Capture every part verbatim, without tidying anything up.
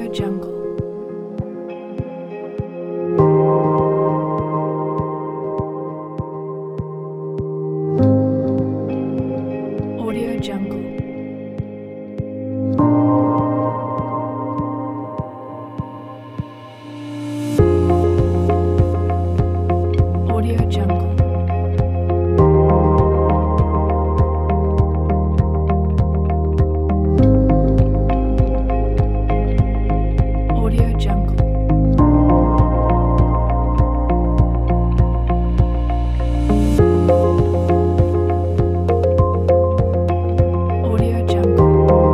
Audio Jungle. Audio Jungle. Audio Jungle. Audio Jungle. Audio Jungle.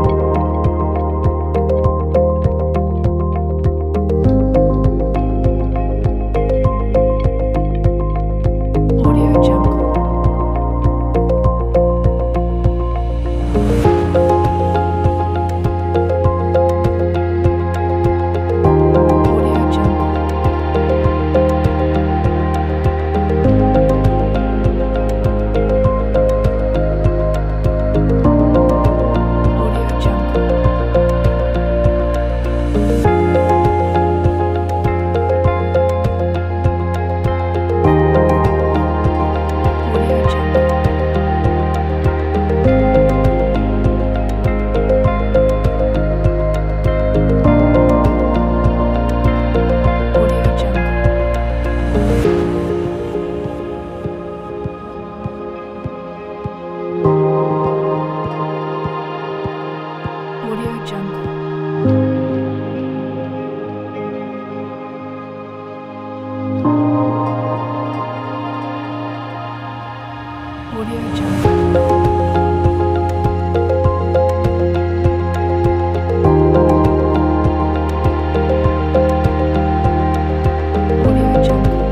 Audio Jungle. Audio Jungle. Audio Jungle. Audio Jungle. Audio Jungle. Audio Jungle. Audio Jungle. Audio Jungle.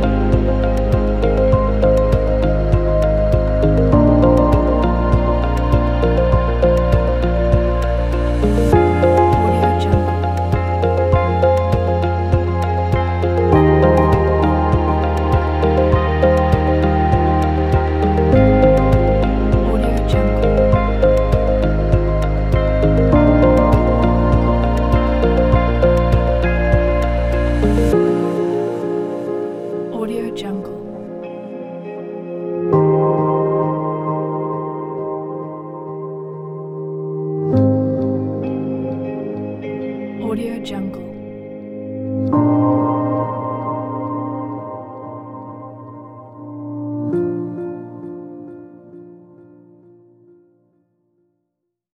Audio Jungle. Audio Jungle. Audio Jungle. Audio Jungle.